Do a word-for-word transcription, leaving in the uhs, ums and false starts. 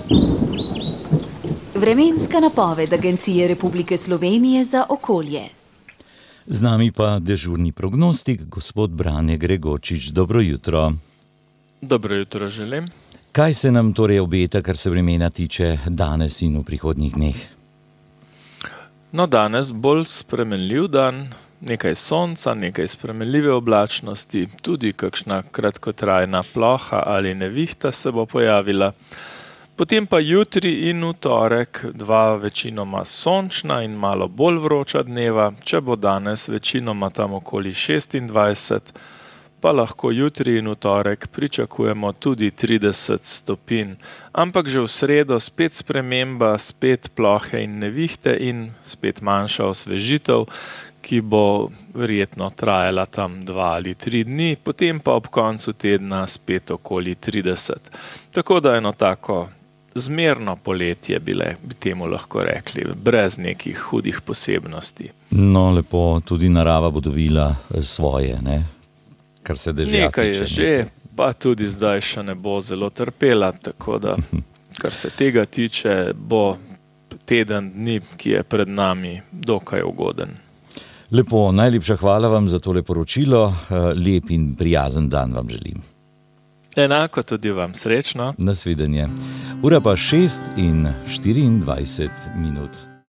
Vremenska napoved Agencije Republike Slovenije za okolje. Z nami pa dežurni prognostik, gospod Brane Gregorčič. Dobro jutro. Dobro jutro želim. Kaj se nam torej obeta, kar se vremena tiče danes in v prihodnjih dneh? No, danes bolj spremenljiv dan, nekaj sonca, nekaj spremenljive oblačnosti, tudi kakšna kratkotrajna ploha ali nevihta se bo pojavila. Potem pa jutri in v torek dva večinoma sončna in malo bolj vroča dneva. Če bo danes večinoma tam okoli šestindvajset, pa lahko jutri in v torek pričakujemo tudi trideset stopinj. Ampak že v sredo spet sprememba, spet plohe in nevihte in spet manjša osvežitev, ki bo verjetno trajala tam dva ali tri dni, potem pa ob koncu tedna spet okoli trideset. Tako da eno tako zmerno poletje bile, bi temu lahko rekli, brez nekih hudih posebnosti. No, lepo, tudi narava bo dovila svoje, ne? Kar se dežja Nekaj je tiče, že, pa tudi zdaj še ne bo zelo trpela, tako da, kar se tega tiče, bo teden dni, ki je pred nami, dokaj ugoden. Lepo, najlepša hvala vam za tole poročilo. Lep in prijazen dan vam želim. Enako tudi vam, srečno. Nasvidenje. Ura pa šest in štiriindvajset minut.